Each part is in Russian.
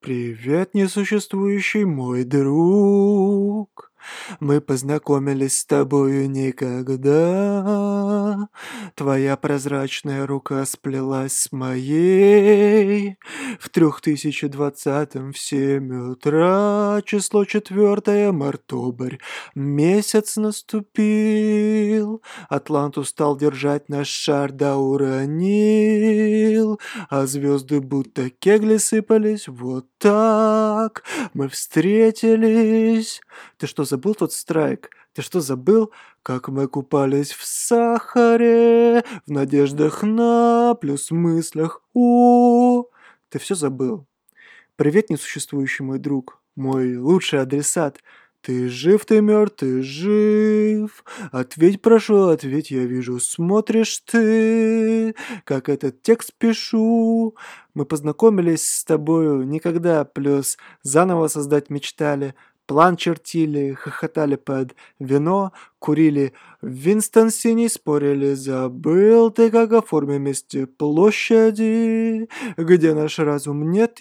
Привет, несуществующий мой друг. Мы познакомились с тобою никогда. Твоя прозрачная рука сплелась с моей. В 3020 в 7 утра, число 4 мартобрь, месяц наступил. Атланту стал держать наш шар, да уронил. А звезды будто кегли сыпались. Вот так мы встретились. Ты что, забыл тот страйк? Ты что, забыл, как мы купались в сахаре, в надеждах на плюс мыслях о? Ты все забыл? Привет, несуществующий мой друг, мой лучший адресат. Ты жив, ты мертв, ты жив. Ответь, прошу, ответь, я вижу, смотришь ты, как этот текст пишу. Мы познакомились с тобою никогда, плюс заново создать мечтали. План чертили, хохотали под вино, курили Винстон синий, спорили, забыл ты, как оформим вместе площади. Где наш разум? Нет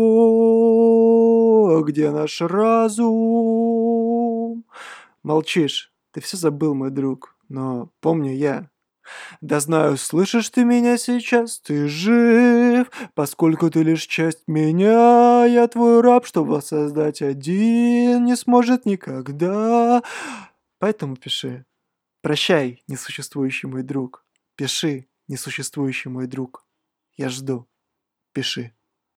его. Где наш разум? Молчишь. Ты все забыл, мой друг. Но помню я. Да знаю, слышишь ты меня сейчас, ты жив, поскольку ты лишь часть меня, я твой раб, что воссоздать один не сможет никогда. Поэтому пиши. Прощай, несуществующий мой друг. Пиши, несуществующий мой друг. Я жду. Пиши.